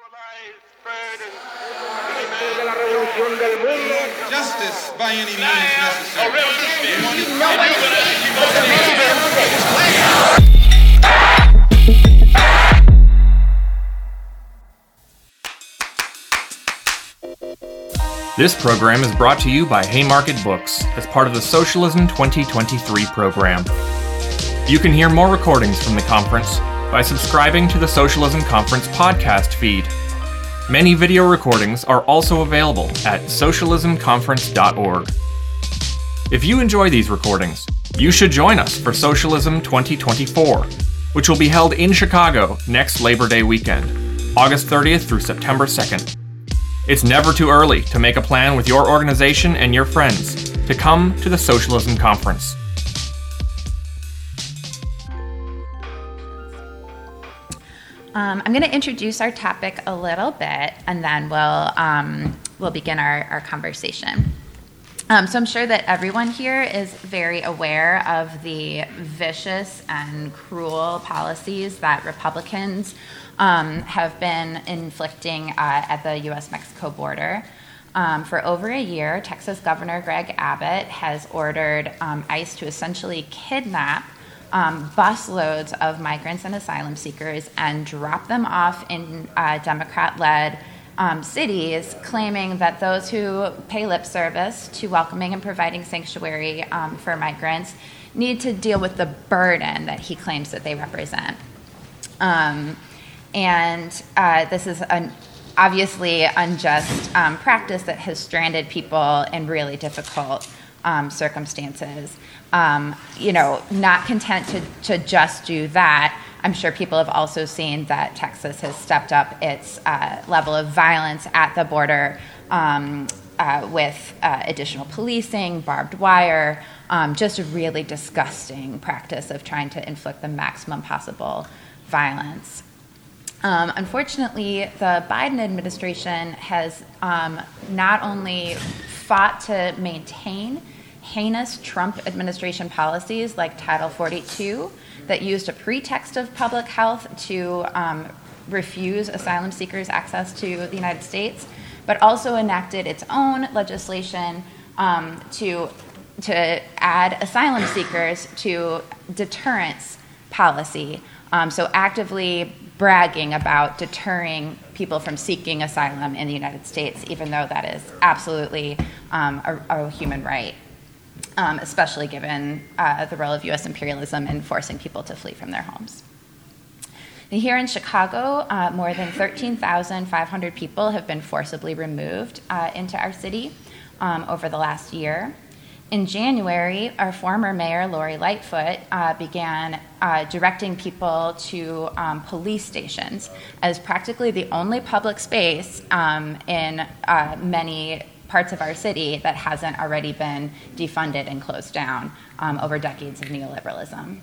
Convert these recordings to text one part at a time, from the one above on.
Justice by any means necessary. This program is brought to you by Haymarket Books as part of the Socialism 2023 program. You can hear more recordings from the conference by subscribing to the Socialism Conference podcast feed. Many video recordings are also available at socialismconference.org. If you enjoy these recordings, you should join us for Socialism 2024, which will be held in Chicago next Labor Day weekend, August 30th through September 2nd. It's never too early to make a plan with your organization and your friends to come to the Socialism Conference. I'm going to introduce our topic a little bit, and then we'll begin our conversation. So I'm sure that everyone here is very aware of the vicious and cruel policies that Republicans have been inflicting at the U.S.-Mexico border. For over a year, Texas Governor Greg Abbott has ordered ICE to essentially kidnap busloads of migrants and asylum seekers and drop them off in Democrat-led cities, claiming that those who pay lip service to welcoming and providing sanctuary for migrants need to deal with the burden that he claims that they represent. This is an obviously unjust practice that has stranded people in really difficult circumstances. Not content to just do that, I'm sure people have also seen that Texas has stepped up its level of violence at the border with additional policing, barbed wire, just a really disgusting practice of trying to inflict the maximum possible violence. Unfortunately, the Biden administration has not only fought to maintain heinous Trump administration policies like Title 42 that used a pretext of public health to refuse asylum seekers access to the United States, but also enacted its own legislation to add asylum seekers to deterrence policy. So actively bragging about deterring people from seeking asylum in the United States, even though that is absolutely a human right. Especially given the role of U.S. imperialism in forcing people to flee from their homes. Here in Chicago, more than 13,500 people have been forcibly removed into our city over the last year. In January, our former mayor, Lori Lightfoot, began directing people to police stations as practically the only public space in many parts of our city that hasn't already been defunded and closed down over decades of neoliberalism.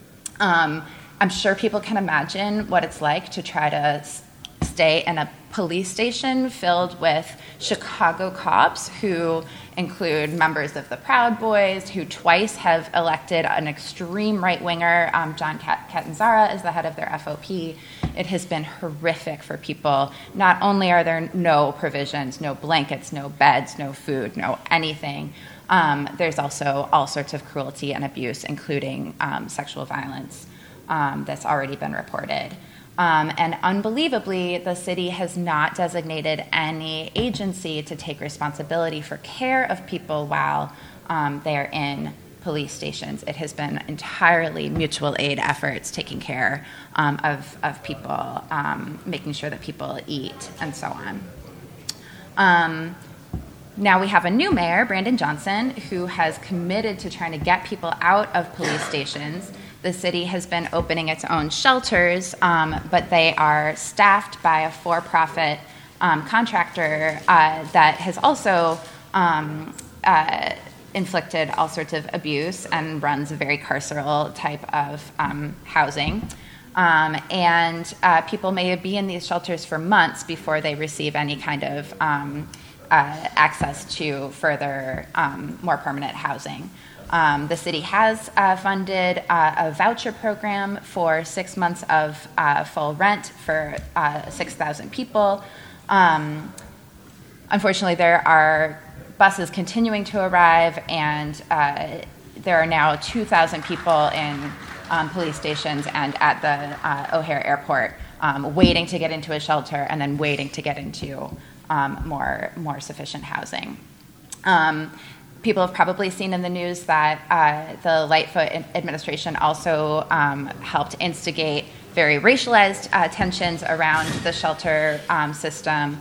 I'm sure people can imagine what it's like to try to stay in a police station filled with Chicago cops who include members of the Proud Boys, who twice have elected an extreme right-winger, John Catanzara, as the head of their FOP. It has been horrific for people. Not only are there no provisions, no blankets, no beds, no food, no anything, there's also all sorts of cruelty and abuse, including sexual violence that's already been reported. And unbelievably, the city has not designated any agency to take responsibility for care of people while they are in police stations. It has been entirely mutual aid efforts taking care of people, making sure that people eat, and so on. Now we have a new mayor, Brandon Johnson, who has committed to trying to get people out of police stations. The city has been opening its own shelters, but they are staffed by a for-profit contractor that has also inflicted all sorts of abuse and runs a very carceral type of housing. People may be in these shelters for months before they receive any kind of access to further, more permanent housing. The city has funded a voucher program for 6 months of full rent for 6,000 people. Unfortunately, there are buses continuing to arrive, and there are now 2,000 people in police stations and at the O'Hare Airport waiting to get into a shelter and then waiting to get into more sufficient housing. People have probably seen in the news that the Lightfoot administration also helped instigate very racialized tensions around the shelter system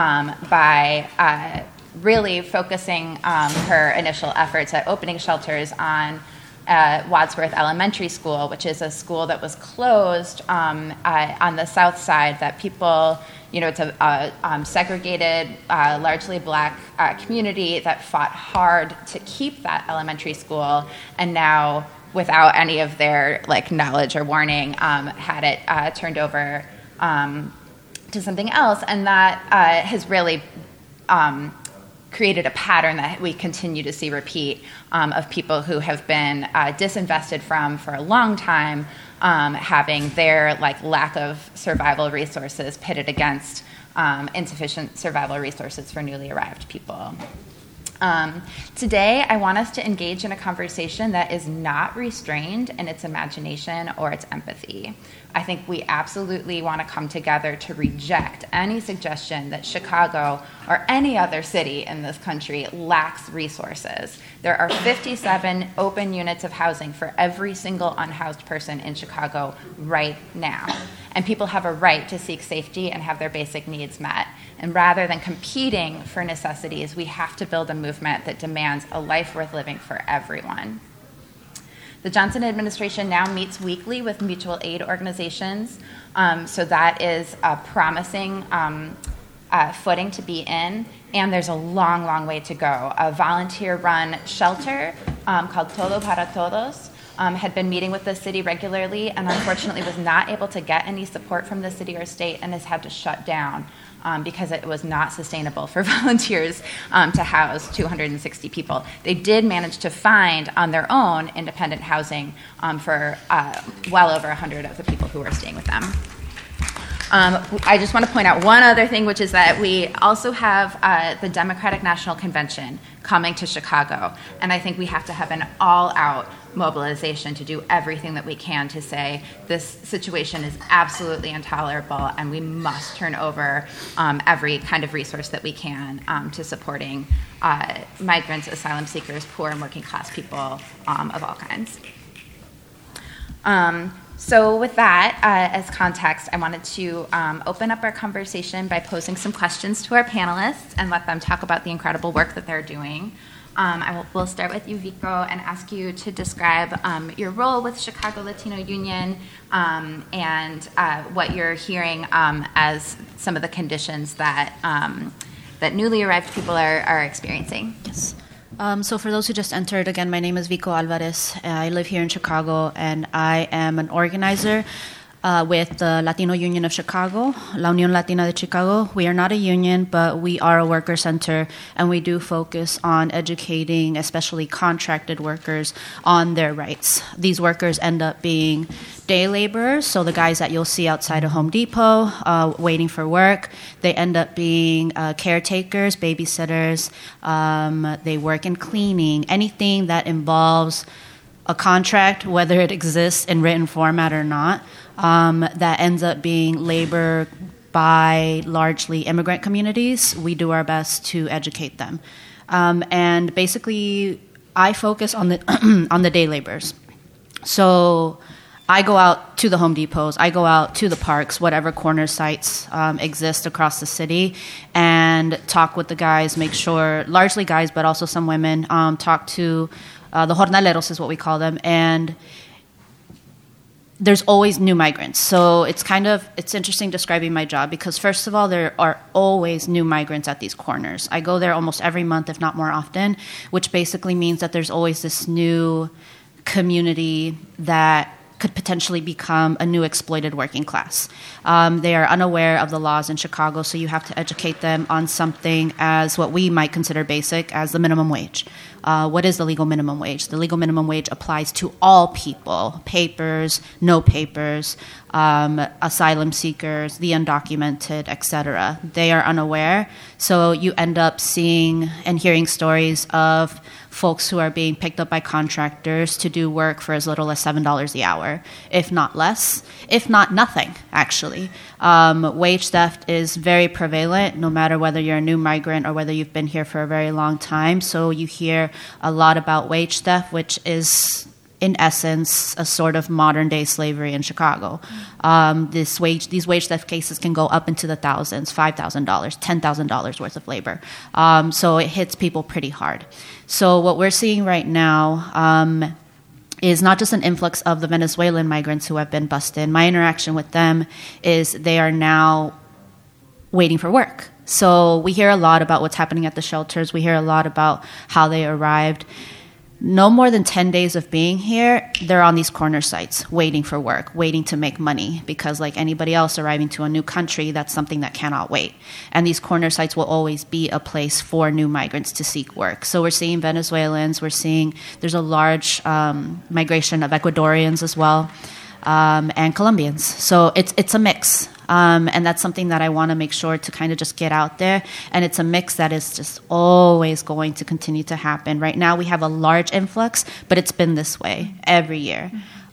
by really focusing her initial efforts at opening shelters on Wadsworth Elementary School, which is a school that was closed on the south side that people, it's a segregated, largely black community that fought hard to keep that elementary school, and now, without any of their knowledge or warning, had it turned over to something else, and that has really created a pattern that we continue to see repeat of people who have been disinvested from for a long time, having their lack of survival resources pitted against insufficient survival resources for newly arrived people. Today, I want us to engage in a conversation that is not restrained in its imagination or its empathy. I think we absolutely want to come together to reject any suggestion that Chicago or any other city in this country lacks resources. There are 57 open units of housing for every single unhoused person in Chicago right now. And people have a right to seek safety and have their basic needs met. And rather than competing for necessities, we have to build a movement that demands a life worth living for everyone. The Johnson administration now meets weekly with mutual aid organizations, so that is a promising footing to be in, and there's a long, long way to go. A volunteer-run shelter called Todo para Todos had been meeting with the city regularly and unfortunately was not able to get any support from the city or state and has had to shut down because it was not sustainable for volunteers to house 260 people. They did manage to find on their own independent housing for well over 100 of the people who were staying with them. I just want to point out one other thing, which is that we also have the Democratic National Convention coming to Chicago, and I think we have to have an all-out mobilization to do everything that we can to say this situation is absolutely intolerable and we must turn over every kind of resource that we can to supporting migrants, asylum seekers, poor and working class people of all kinds. So with that as context, I wanted to open up our conversation by posing some questions to our panelists and let them talk about the incredible work that they're doing. We'll start with you, Vico, and ask you to describe your role with Chicago Latino Union and what you're hearing as some of the conditions that that newly arrived people are experiencing. Yes. So for those who just entered, again, my name is Vico Alvarez. I live here in Chicago, and I am an organizer with the Latino Union of Chicago, La Unión Latina de Chicago. We are not a union, but we are a worker center, and we do focus on educating, especially contracted workers, on their rights. These workers end up being day laborers, so the guys that you'll see outside of Home Depot waiting for work. They end up being caretakers, babysitters. They work in cleaning, anything that involves a contract, whether it exists in written format or not, that ends up being labor by largely immigrant communities. We do our best to educate them. And basically, I focus on the on the day laborers. So I go out to the Home Depots, I go out to the parks, whatever corner sites exist across the city, and talk with the guys, make sure, largely guys, but also some women, talk to the jornaleros is what we call them, and there's always new migrants. So it's interesting describing my job because first of all, there are always new migrants at these corners. I go there almost every month, if not more often, which basically means that there's always this new community that could potentially become a new exploited working class. They are unaware of the laws in Chicago, so you have to educate them on something as what we might consider basic as the minimum wage. What is the legal minimum wage? The legal minimum wage applies to all people, papers, no papers, asylum seekers, the undocumented, etc. They are unaware, so you end up seeing and hearing stories of folks who are being picked up by contractors to do work for as little as $7 the hour, if not less, if not nothing, actually. Wage theft is very prevalent, no matter whether you're a new migrant or whether you've been here for a very long time. So you hear a lot about wage theft, which is, in essence, a sort of modern-day slavery in Chicago. These wage theft cases can go up into the thousands, $5,000, $10,000 worth of labor. So it hits people pretty hard. So what we're seeing right now is not just an influx of the Venezuelan migrants who have been busted. My interaction with them is they are now waiting for work. So we hear a lot about what's happening at the shelters. We hear a lot about how they arrived. No more than 10 days of being here, they're on these corner sites waiting for work, waiting to make money, because like anybody else arriving to a new country, that's something that cannot wait. And these corner sites will always be a place for new migrants to seek work. So we're seeing Venezuelans, we're seeing there's a large migration of Ecuadorians as well, and Colombians. So it's a mix. And that's something that I want to make sure to kind of just get out there. And it's a mix that is just always going to continue to happen. Right now we have a large influx, but it's been this way every year.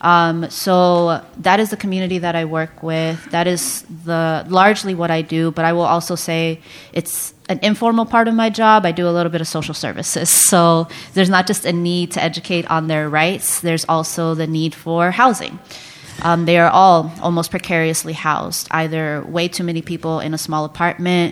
So that is the community that I work with. That is largely what I do, but I will also say it's an informal part of my job. I do a little bit of social services. So there's not just a need to educate on their rights, there's also the need for housing. They are all almost precariously housed, either way too many people in a small apartment,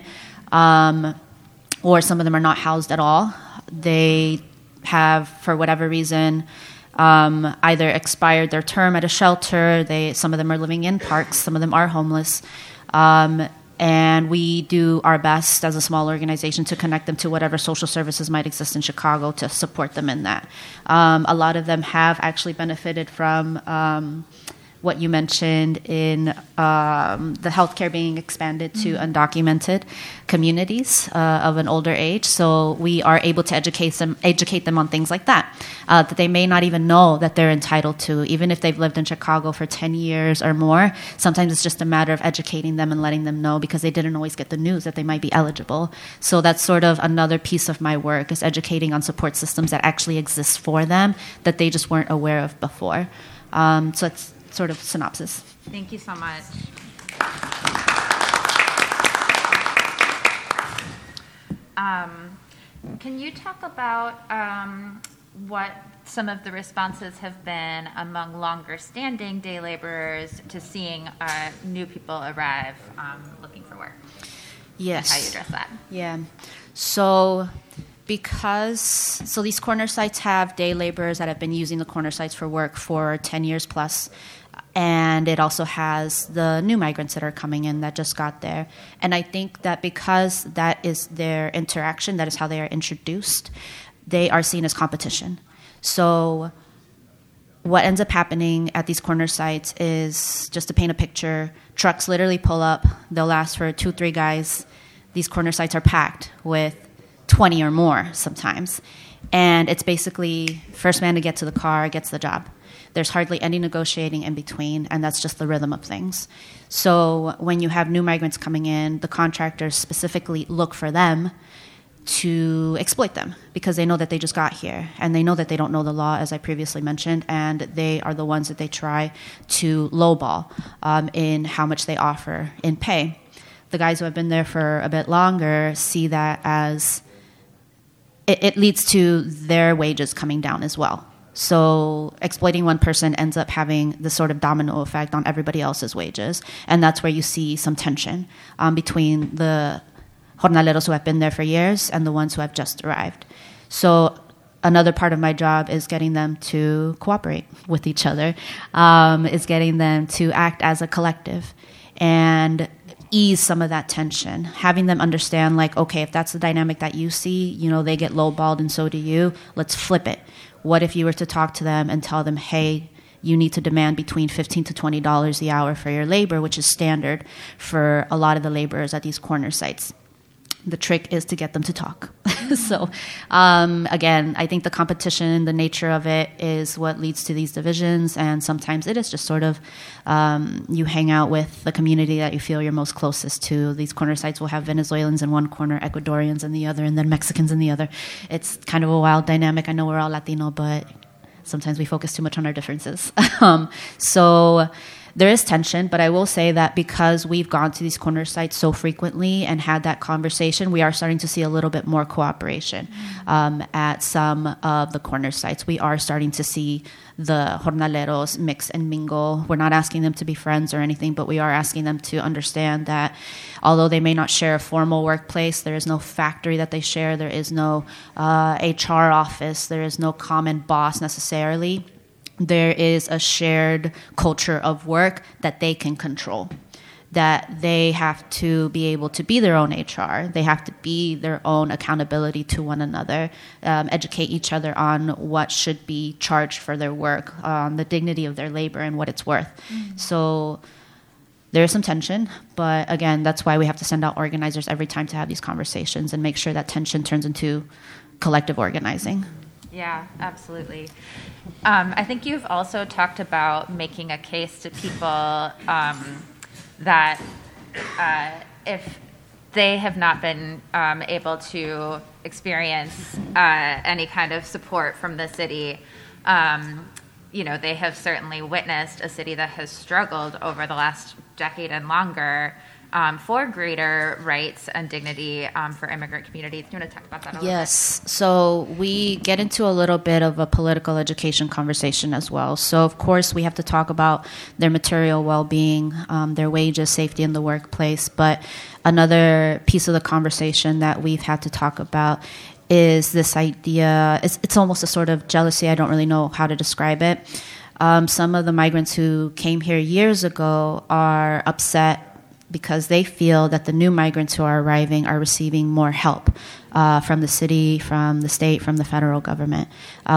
or some of them are not housed at all. They have, for whatever reason, either expired their term at a shelter. Some of them are living in parks. Some of them are homeless. And we do our best as a small organization to connect them to whatever social services might exist in Chicago to support them in that. A lot of them have actually benefited from what you mentioned in the healthcare being expanded to undocumented communities of an older age. So we are able to educate them on things like that they may not even know that they're entitled to, even if they've lived in Chicago for 10 years or more. Sometimes it's just a matter of educating them and letting them know, because they didn't always get the news that they might be eligible. So that's sort of another piece of my work, is educating on support systems that actually exist for them that they just weren't aware of before. So it's sort of synopsis. Thank you so much. Can you talk about what some of the responses have been among longer-standing day laborers to seeing new people arrive looking for work? Yes. How you address that? Yeah. So these corner sites have day laborers that have been using the corner sites for work for 10 years plus. And it also has the new migrants that are coming in that just got there. And I think that because that is their interaction, that is how they are introduced, they are seen as competition. So what ends up happening at these corner sites is, just to paint a picture, trucks literally pull up. They'll ask for 2-3 guys. These corner sites are packed with 20 or more sometimes. And it's basically first man to get to the car gets the job. There's hardly any negotiating in between, and that's just the rhythm of things. So when you have new migrants coming in, the contractors specifically look for them to exploit them, because they know that they just got here, and they know that they don't know the law, as I previously mentioned, and they are the ones that they try to lowball in how much they offer in pay. The guys who have been there for a bit longer see that as it leads to their wages coming down as well. So exploiting one person ends up having the sort of domino effect on everybody else's wages. And that's where you see some tension between the jornaleros who have been there for years and the ones who have just arrived. So another part of my job is getting them to cooperate with each other, is getting them to act as a collective and ease some of that tension, having them understand, like, okay, if that's the dynamic that you see, they get lowballed and so do you, let's flip it. What if you were to talk to them and tell them, hey, you need to demand between $15 to $20 the hour for your labor, which is standard for a lot of the laborers at these corner sites. The trick is to get them to talk. So, again, I think the competition, the nature of it is what leads to these divisions. And sometimes it is just sort of you hang out with the community that you feel you're most closest to. These corner sites will have Venezuelans in one corner, Ecuadorians in the other, and then Mexicans in the other. It's kind of a wild dynamic. I know we're all Latino, but sometimes we focus too much on our differences. So there is tension, but I will say that because we've gone to these corner sites so frequently and had that conversation, we are starting to see a little bit more cooperation at some of the corner sites. We are starting to see the jornaleros mix and mingle. We're not asking them to be friends or anything, but we are asking them to understand that although they may not share a formal workplace, there is no factory that they share, there is no HR office, there is no common boss necessarily. There is a shared culture of work that they can control, that they have to be able to be their own HR. They have to be their own accountability to one another, educate each other on what should be charged for their work, on the dignity of their labor and what it's worth. Mm-hmm. So there is some tension, but again, that's why we have to send out organizers every time to have these conversations and make sure that tension turns into collective organizing. Yeah, absolutely. I think you've also talked about making a case to people that if they have not been able to experience any kind of support from the city, they have certainly witnessed a city that has struggled over the last decade and longer for greater rights and dignity for immigrant communities. Do you want to talk about that a little bit? Yes. So we get into a little bit of a political education conversation as well. So, of course, we have to talk about their material well-being, their wages, safety in the workplace. But another piece of the conversation that we've had to talk about is this idea. It's almost a sort of jealousy. I don't really know how to describe it. Some of the migrants who came here years ago are upset because they feel that the new migrants who are arriving are receiving more help from the city, from the state, from the federal government.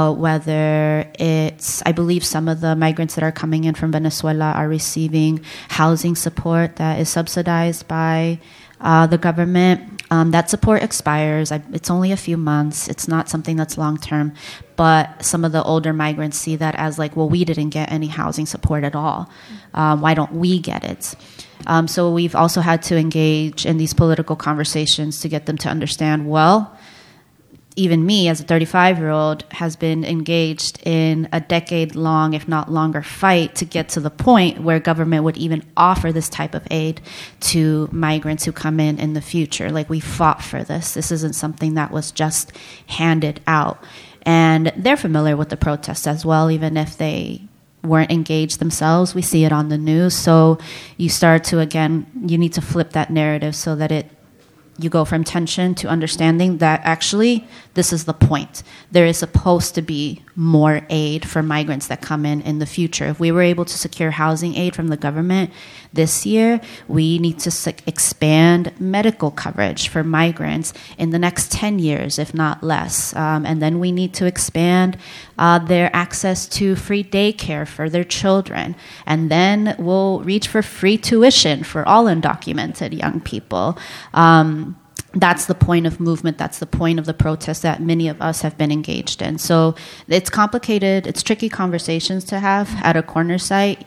Whether it's, I believe some of the migrants that are coming in from Venezuela are receiving housing support that is subsidized by the government. That support expires. It's only a few months. It's not something that's long-term. But some of the older migrants see that as like, well, we didn't get any housing support at all. Why don't we get it? So we've also had to engage in these political conversations to get them to understand, well, even me as a 35-year-old has been engaged in a decade-long, if not longer, fight to get to the point where government would even offer this type of aid to migrants who come in the future. Like, we fought for this. This isn't something that was just handed out. And they're familiar with the protests as well, even if they weren't engaged themselves. We see it on the news. So you start to, again, you need to flip that narrative so that you go from tension to understanding that actually this is the point. There is supposed to be more aid for migrants that come in the future. If we were able to secure housing aid from the government this year, we need to expand medical coverage for migrants in the next 10 years, if not less. And then we need to expand their access to free daycare for their children. And then we'll reach for free tuition for all undocumented young people. That's the point of movement. That's the point of the protest that many of us have been engaged in. So it's complicated. It's tricky conversations to have at a corner site,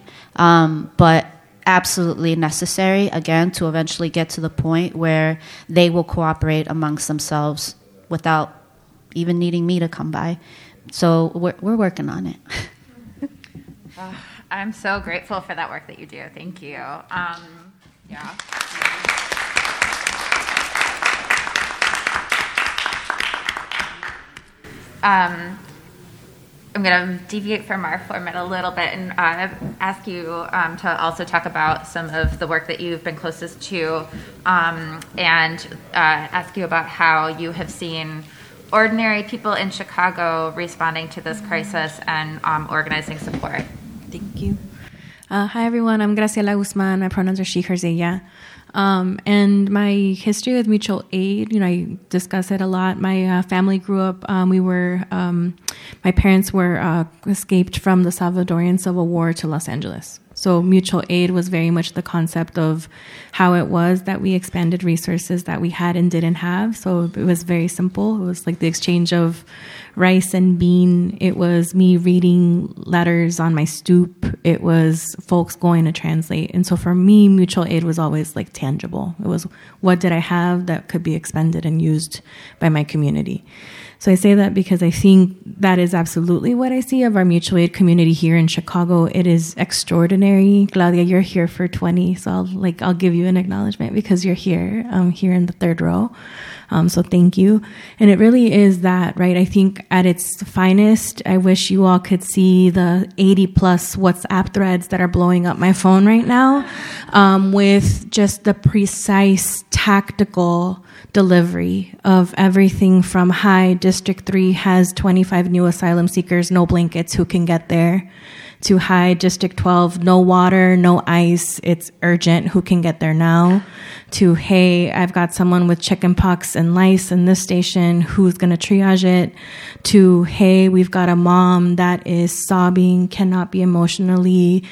but absolutely necessary, again, to eventually get to the point where they will cooperate amongst themselves without even needing me to come by. So we're working on it. I'm so grateful for that work that you do. Thank you. Yeah. I'm going to deviate from our format a little bit and ask you to also talk about some of the work that you've been closest to and ask you about how you have seen ordinary people in Chicago responding to this crisis and organizing support. Thank you. Hi, everyone. I'm Graciela Guzman. My pronouns are she, her, ella. And my history with mutual aid, I discuss it a lot. My family grew up, my parents were escaped from the Salvadorian Civil War to Los Angeles. So mutual aid was very much the concept of how it was that we expanded resources that we had and didn't have. So it was very simple. It was like the exchange of rice and bean. It was me reading letters on my stoop. It was folks going to translate. And so for me, mutual aid was always like tangible. It was, what did I have that could be expended and used by my community? So I say that because I think that is absolutely what I see of our mutual aid community here in Chicago. It is extraordinary. Claudia, you're here for 20, so I'll give you an acknowledgement because you're here. Here in the third row. So thank you. And it really is that, right? I think at its finest, I wish you all could see the 80 plus WhatsApp threads that are blowing up my phone right now, with just the precise tactical delivery of everything from, hi, District 3 has 25 new asylum seekers, no blankets, who can get there, to, hi, District 12, no water, no ice, it's urgent, who can get there now, to, hey, I've got someone with chickenpox and lice in this station, who's going to triage it, to, hey, we've got a mom that is sobbing, cannot be emotionally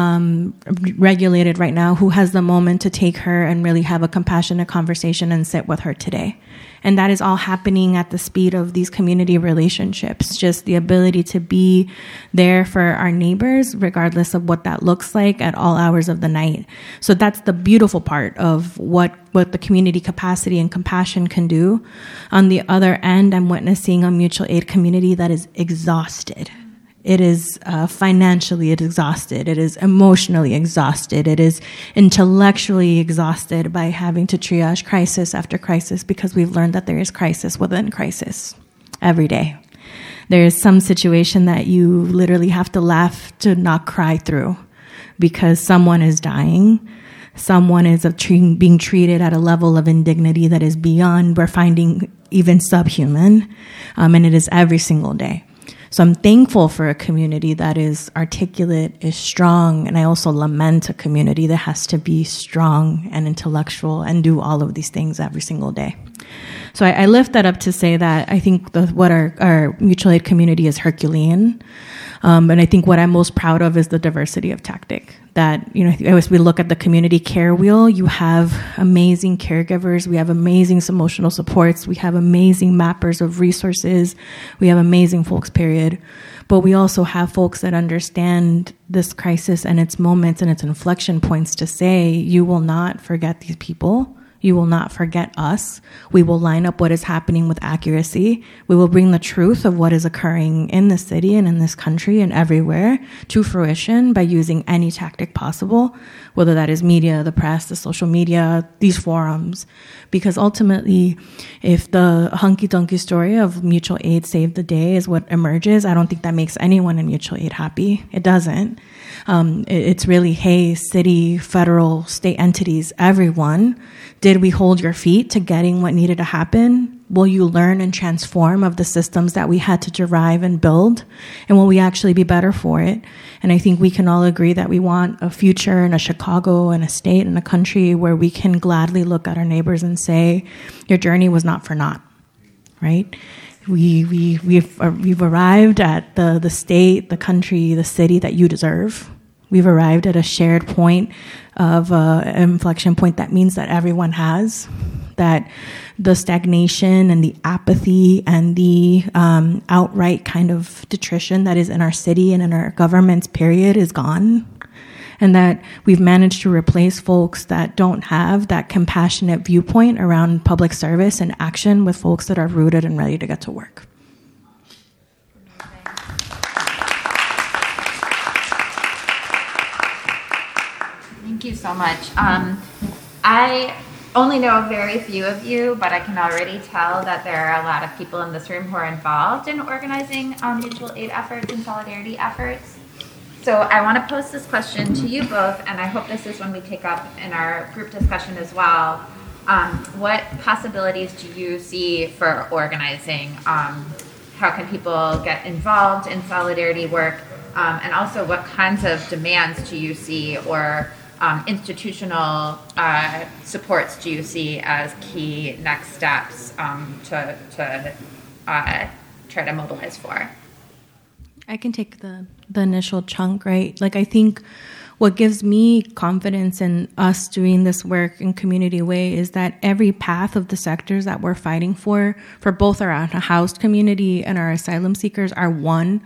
regulated right now, who has the moment to take her and really have a compassionate conversation and sit with her today. And that is all happening at the speed of these community relationships, just the ability to be there for our neighbors, regardless of what that looks like at all hours of the night. So that's the beautiful part of what the community capacity and compassion can do. On the other end, I'm witnessing a mutual aid community that is exhausted. It is financially exhausted. It is emotionally exhausted. It is intellectually exhausted by having to triage crisis after crisis, because we've learned that there is crisis within crisis every day. There is some situation that you literally have to laugh to not cry through because someone is dying. Someone is being treated at a level of indignity that is beyond, we're finding, even subhuman. And it is every single day. So I'm thankful for a community that is articulate, is strong, and I also lament a community that has to be strong and intellectual and do all of these things every single day. So I lift that up to say that I think what our mutual aid community is Herculean. And I think what I'm most proud of is the diversity of tactic. That, as we look at the community care wheel, you have amazing caregivers, we have amazing emotional supports, we have amazing mappers of resources, we have amazing folks, period. But we also have folks that understand this crisis and its moments and its inflection points to say, you will not forget these people. You will not forget us. We will line up what is happening with accuracy. We will bring the truth of what is occurring in this city and in this country and everywhere to fruition by using any tactic possible, whether that is media, the press, the social media, these forums. Because ultimately, if the hunky-dunky story of mutual aid saved the day is what emerges, I don't think that makes anyone in mutual aid happy. It doesn't. It's really, hey, city, federal, state entities, everyone, did we hold your feet to getting what needed to happen? Will you learn and transform of the systems that we had to derive and build? And will we actually be better for it? And I think we can all agree that we want a future in a Chicago and a state and a country where we can gladly look at our neighbors and say, your journey was not for naught, right? We've arrived at the state, the country, the city that you deserve. We've arrived at a shared point of inflection point that means that everyone has, that the stagnation and the apathy and the outright kind of detrition that is in our city and in our government's period is gone. And that we've managed to replace folks that don't have that compassionate viewpoint around public service and action with folks that are rooted and ready to get to work. Thank you so much. I only know very few of you, but I can already tell that there are a lot of people in this room who are involved in organizing mutual aid efforts and solidarity efforts. So I want to pose this question to you both, and I hope this is one we take up in our group discussion as well. What possibilities do you see for organizing? How can people get involved in solidarity work? And also, what kinds of demands do you see or institutional supports do you see as key next steps to try to mobilize for? I can take the initial chunk, right? Like, I think what gives me confidence in us doing this work in Community Way is that every path of the sectors that we're fighting for both our unhoused community and our asylum seekers are wins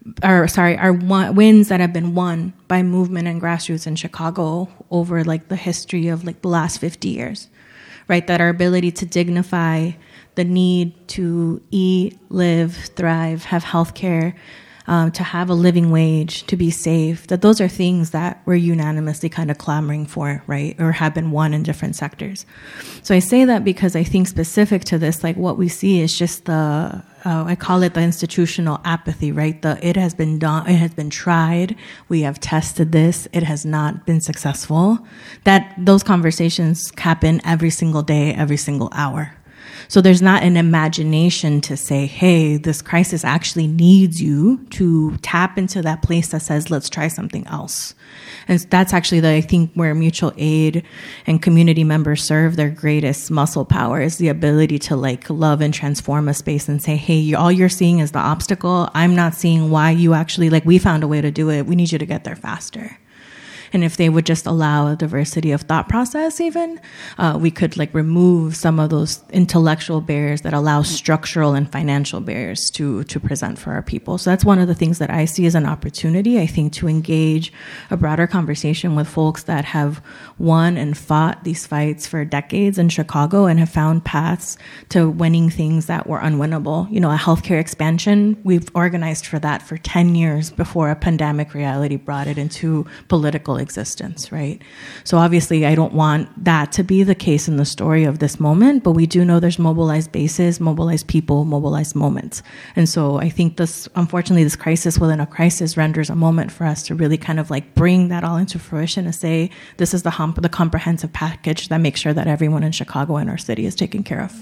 that have been won by movement and grassroots in Chicago over like the history of like the last 50 years, right? That our ability to dignify the need to eat, live, thrive, have health care, to have a living wage, to be safe, that those are things that we're unanimously kind of clamoring for, right? Or have been won in different sectors. So I say that because I think specific to this, like what we see is just I call it the institutional apathy, right? It has been done, it has been tried, we have tested this, it has not been successful. Those conversations happen every single day, every single hour. So there's not an imagination to say, hey, this crisis actually needs you to tap into that place that says, let's try something else. And that's actually I think where mutual aid and community members serve their greatest muscle power is the ability to like love and transform a space and say, hey, all you're seeing is the obstacle. I'm not seeing why you actually, like, we found a way to do it. We need you to get there faster. And if they would just allow a diversity of thought process even, we could like remove some of those intellectual barriers that allow structural and financial barriers to present for our people. So that's one of the things that I see as an opportunity, I think, to engage a broader conversation with folks that have won and fought these fights for decades in Chicago and have found paths to winning things that were unwinnable. You know, a healthcare expansion, we've organized for that for 10 years before a pandemic reality brought it into political existence, right? So obviously I don't want that to be the case in the story of this moment, but we do know there's mobilized bases, mobilized people, mobilized moments. And so I think unfortunately this crisis within a crisis renders a moment for us to really kind of like bring that all into fruition and say, this is the comprehensive package that makes sure that everyone in Chicago and our city is taken care of.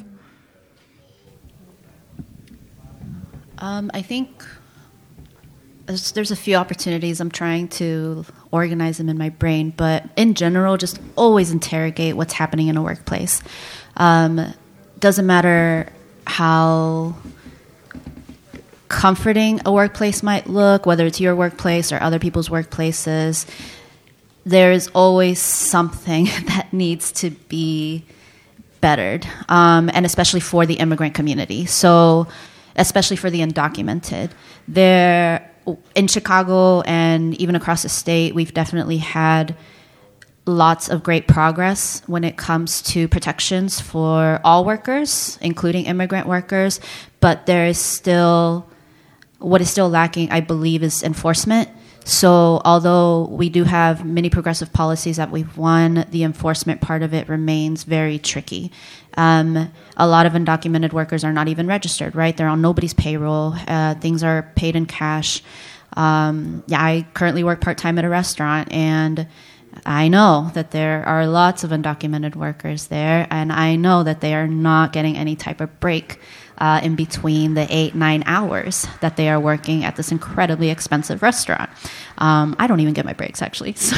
I think there's a few opportunities. I'm trying to organize them in my brain, but in general, just always interrogate what's happening in a workplace. Doesn't matter how comforting a workplace might look, whether it's your workplace or other people's workplaces, there is always something that needs to be bettered, and especially for the immigrant community. So, especially for the undocumented. In Chicago and even across the state, we've definitely had lots of great progress when it comes to protections for all workers, including immigrant workers. But what is still lacking, I believe, is enforcement. So although we do have many progressive policies that we've won, the enforcement part of it remains very tricky. A lot of undocumented workers are not even registered, right? They're on nobody's payroll. Things are paid in cash. I currently work part-time at a restaurant, and I know that there are lots of undocumented workers there, and I know that they are not getting any type of break in between the 8-9 hours that they are working at this incredibly expensive restaurant. I don't even get my breaks, actually. So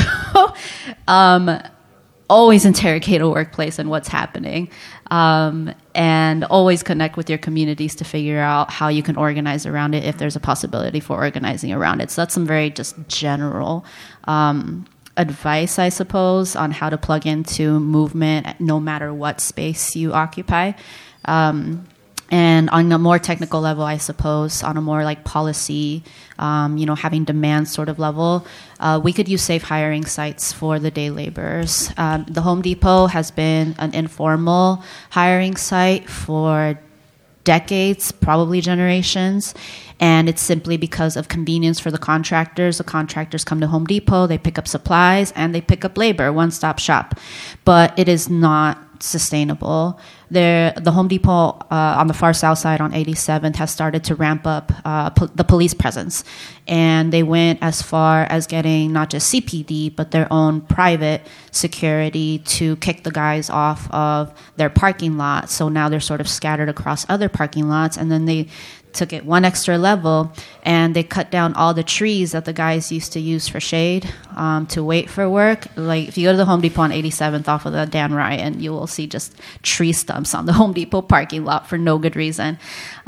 always interrogate a workplace and what's happening, and always connect with your communities to figure out how you can organize around it if there's a possibility for organizing around it. So that's some very just general advice, I suppose, on how to plug into movement no matter what space you occupy. And on a more technical level, I suppose, on a more like policy, having demand sort of level, we could use safe hiring sites for the day laborers. The Home Depot has been an informal hiring site for decades, probably generations. And it's simply because of convenience for the contractors. The contractors come to Home Depot, they pick up supplies, and they pick up labor, one-stop shop. But it is not sustainable. The Home Depot on the far south side on 87th has started to ramp up the police presence. And they went as far as getting not just CPD, but their own private security to kick the guys off of their parking lot. So now they're sort of scattered across other parking lots. And then took it one extra level, and they cut down all the trees that the guys used to use for shade to wait for work. Like if you go to the Home Depot on 87th off of the Dan Ryan, you will see just tree stumps on the Home Depot parking lot for no good reason.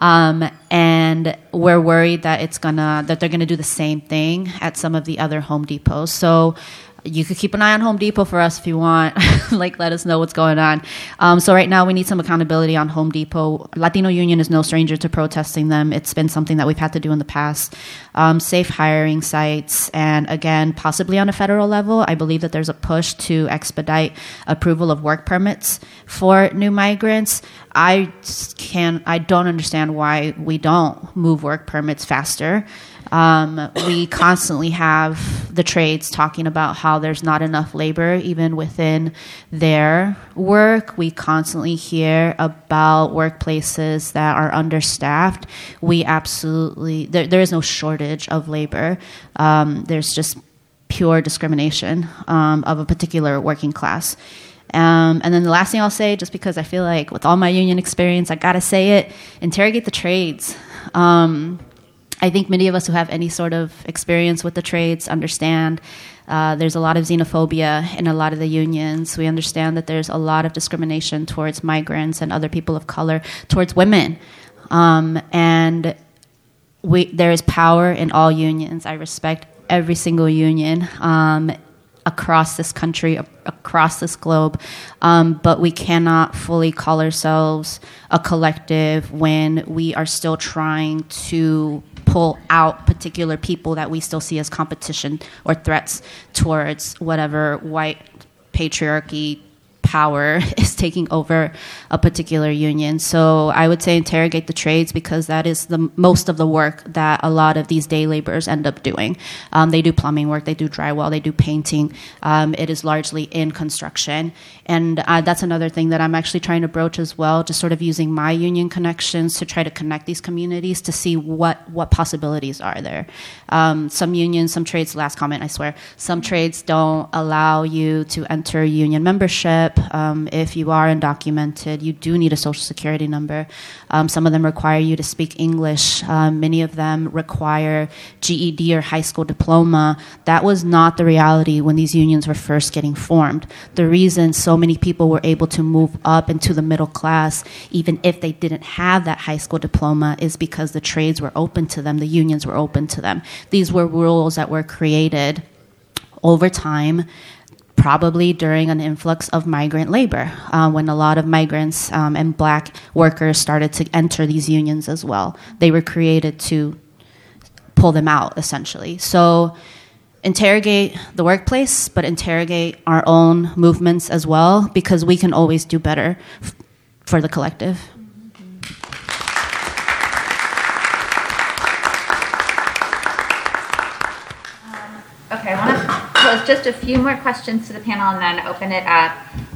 And we're worried that they're gonna do the same thing at some of the other Home Depots. So you could keep an eye on Home Depot for us if you want. Like, let us know what's going on. So right now we need some accountability on Home Depot. Latino Union is no stranger to protesting them. It's been something that we've had to do in the past. Safe hiring sites, and again, possibly on a federal level, I believe that there's a push to expedite approval of work permits for new migrants. I don't understand why we don't move work permits faster. We constantly have the trades talking about how there's not enough labor even within their work. We constantly hear about workplaces that are understaffed. There is no shortage of labor. There's just pure discrimination of a particular working class. And then the last thing I'll say, just because I feel like with all my union experience, I gotta say it, interrogate the trades. I think many of us who have any sort of experience with the trades understand there's a lot of xenophobia in a lot of the unions. We understand that there's a lot of discrimination towards migrants and other people of color, towards women. And there is power in all unions. I respect every single union across this country, across this globe, but we cannot fully call ourselves a collective when we are still trying to pull out particular people that we still see as competition or threats towards whatever white patriarchy power is taking over a particular union. So I would say interrogate the trades, because that is the most of the work that a lot of these day laborers end up doing. They do plumbing work, they do drywall, they do painting. It is largely in construction. And that's another thing that I'm actually trying to broach as well, just sort of using my union connections to try to connect these communities to see what possibilities are there. Some unions, some trades, last comment, I swear, some trades don't allow you to enter union membership. If you are undocumented, you do need a social security number. Some of them require you to speak English. Many of them require GED or high school diploma. That was not the reality when these unions were first getting formed. The reason so many people were able to move up into the middle class, even if they didn't have that high school diploma, is because the trades were open to them, the unions were open to them. These were rules that were created over time, probably during an influx of migrant labor, when a lot of migrants and black workers started to enter these unions as well. They were created to pull them out, essentially. So interrogate the workplace, but interrogate our own movements as well, because we can always do better for the collective. Okay, I want to pose just a few more questions to the panel and then open it up.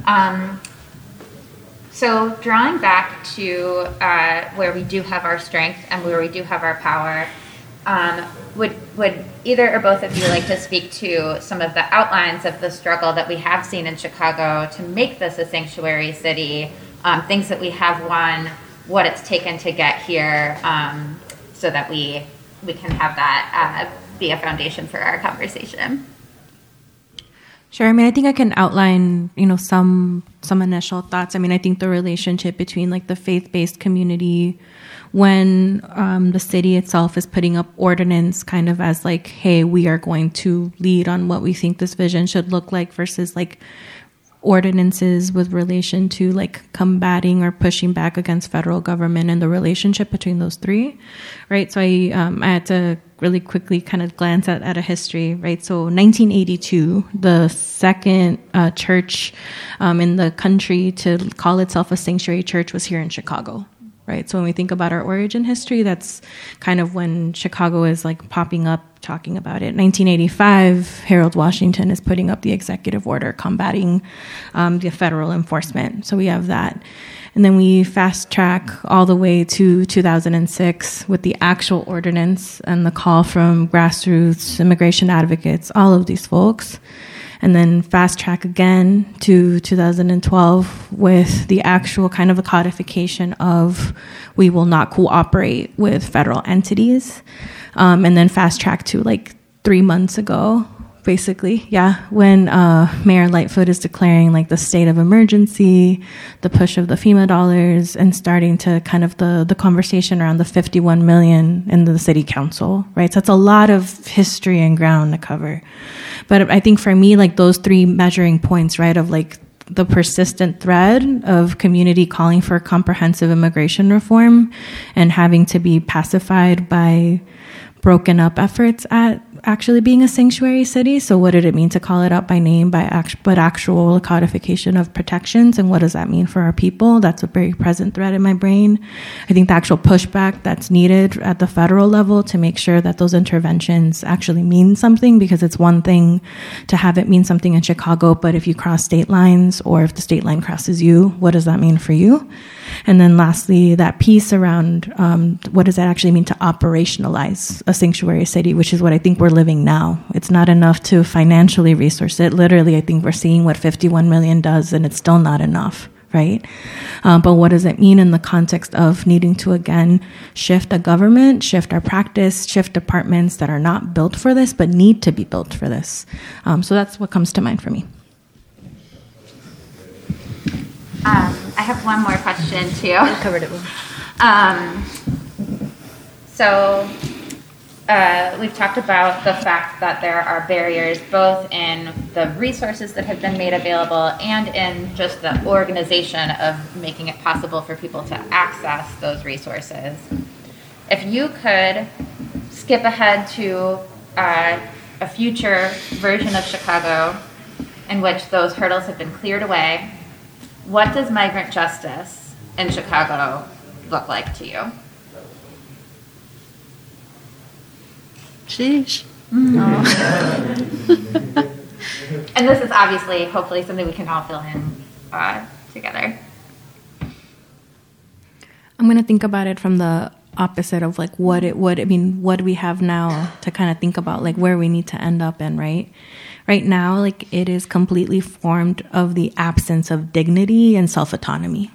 So drawing back to where we do have our strength and where we do have our power, would either or both of you like to speak to some of the outlines of the struggle that we have seen in Chicago to make this a sanctuary city, things that we have won, what it's taken to get here, so that we can have that be a foundation for our conversation? Sure. I mean, I think I can outline, some initial thoughts. I mean, I think the relationship between like the faith-based community, when the city itself is putting up ordinance kind of as like, hey, we are going to lead on what we think this vision should look like, versus like ordinances with relation to like combating or pushing back against federal government, and the relationship between those three, right? So I had to really quickly kind of glance at a history, right? So 1982, the second church in the country to call itself a sanctuary church was here in Chicago, right? So when we think about our origin history, that's kind of when Chicago is like popping up, talking about it. 1985, Harold Washington is putting up the executive order combating the federal enforcement. So we have that. And then we fast track all the way to 2006 with the actual ordinance and the call from grassroots, immigration advocates, all of these folks. and then fast track again to 2012 with the actual kind of a codification of we will not cooperate with federal entities, and then fast track to like 3 months ago, basically, when Mayor Lightfoot is declaring like the state of emergency, the push of the FEMA dollars, and starting to kind of the conversation around the 51 million in the city council, right? So it's a lot of history and ground to cover. But I think for me, like those 3 measuring points, right, of like the persistent thread of community calling for comprehensive immigration reform and having to be pacified by broken up efforts at actually being a sanctuary city. So what did it mean to call it out by name, but actual codification of protections, and what does that mean for our people? That's a very present thread in my brain. I think the actual pushback that's needed at the federal level to make sure that those interventions actually mean something, because it's one thing to have it mean something in Chicago, but if you cross state lines or if the state line crosses you, what does that mean for you? And then lastly, that piece around what does that actually mean to operationalize a sanctuary city, which is what I think we're living now. It's not enough to financially resource it. Literally, I think we're seeing what 51 million does, and it's still not enough, right? But what does it mean in the context of needing to, again, shift a government, shift our practice, shift departments that are not built for this, but need to be built for this? So that's what comes to mind for me. I have one more question too. I covered it. We've talked about the fact that there are barriers both in the resources that have been made available and in just the organization of making it possible for people to access those resources. If you could skip ahead to a future version of Chicago in which those hurdles have been cleared away, what does migrant justice in Chicago look like to you? Sheesh. And this is obviously, hopefully, something we can all fill in together. I'm going to think about it from the opposite of like what do we have now to kind of think about like where we need to end up in, right? Right now, like it is completely formed of the absence of dignity and self-autonomy.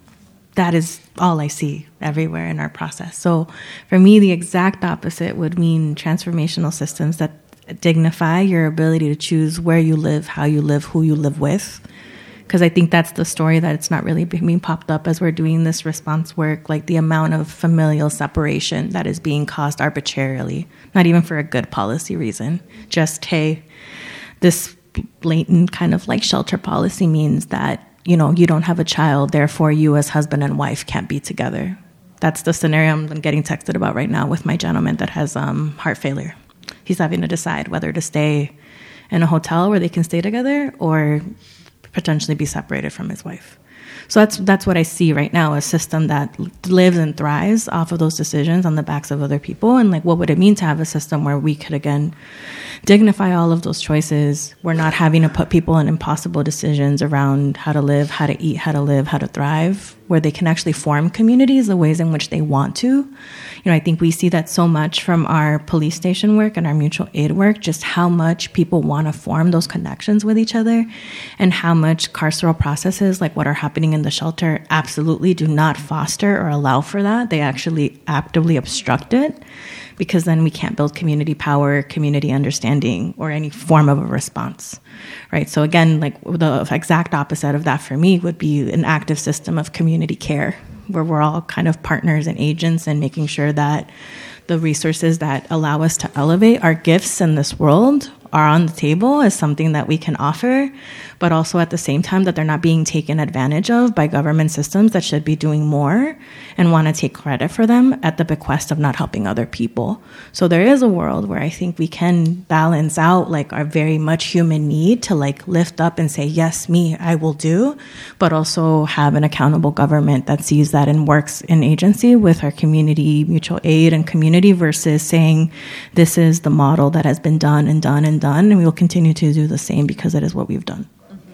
That is all I see everywhere in our process. So for me, the exact opposite would mean transformational systems that dignify your ability to choose where you live, how you live, who you live with. Because I think that's the story that it's not really being popped up as we're doing this response work, like the amount of familial separation that is being caused arbitrarily, not even for a good policy reason. Just, hey, this blatant kind of like shelter policy means that, you know, you don't have a child, therefore you as husband and wife can't be together. That's the scenario I'm getting texted about right now with my gentleman that has heart failure. He's having to decide whether to stay in a hotel where they can stay together or potentially be separated from his wife. So that's what I see right now, a system that lives and thrives off of those decisions on the backs of other people. And like, what would it mean to have a system where we could, again, dignify all of those choices? We're not having to put people in impossible decisions around how to live, how to eat, how to live, how to thrive, where they can actually form communities the ways in which they want to. You know, I think we see that so much from our police station work and our mutual aid work, just how much people want to form those connections with each other, and how much carceral processes like what are happening in the shelter absolutely do not foster or allow for that. They actually actively obstruct it, because then we can't build community power, community understanding, or any form of a response, right? So again, like the exact opposite of that for me would be an active system of community care, where we're all kind of partners and agents and making sure that the resources that allow us to elevate our gifts in this world are on the table as something that we can offer, but also at the same time that they're not being taken advantage of by government systems that should be doing more and want to take credit for them at the bequest of not helping other people. So there is a world where I think we can balance out like our very much human need to like lift up and say, yes, me, I will do, but also have an accountable government that sees that and works in agency with our community, mutual aid and community, versus saying this is the model that has been done and done and done, and we will continue to do the same because it is what we've done.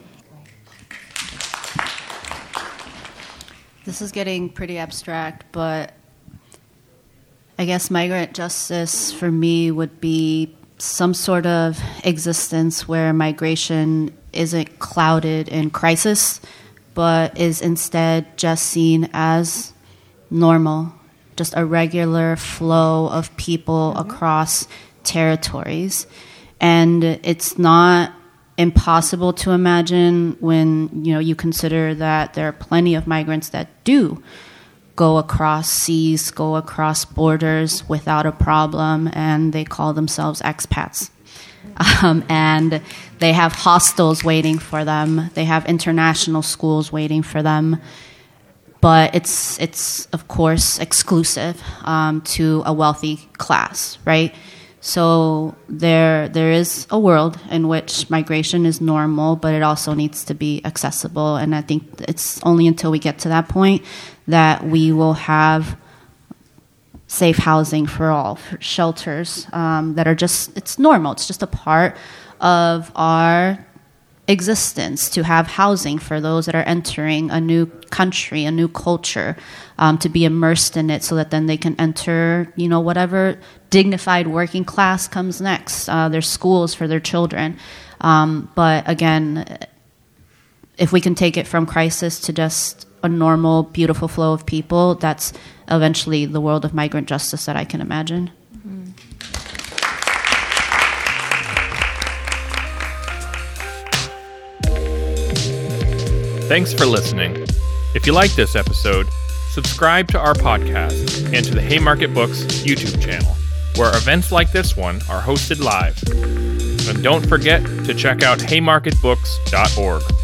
This is getting pretty abstract, but I guess migrant justice for me would be some sort of existence where migration isn't clouded in crisis, but is instead just seen as normal, just a regular flow of people across territories. And it's not impossible to imagine when you consider that there are plenty of migrants that do go across seas, go across borders without a problem, and they call themselves expats. And they have hostels waiting for them. They have international schools waiting for them. But it's of course exclusive to a wealthy class, right? So there is a world in which migration is normal, but it also needs to be accessible. And I think it's only until we get to that point that we will have safe housing for all, for shelters that are it's normal. It's just a part of our existence to have housing for those that are entering a new country, a new culture, to be immersed in it so that then they can enter, whatever dignified working class comes next. There's schools for their children. But again, if we can take it from crisis to just a normal, beautiful flow of people, that's eventually the world of migrant justice that I can imagine. Thanks for listening. If you like this episode, subscribe to our podcast and to the Haymarket Books YouTube channel, where events like this one are hosted live. And don't forget to check out haymarketbooks.org.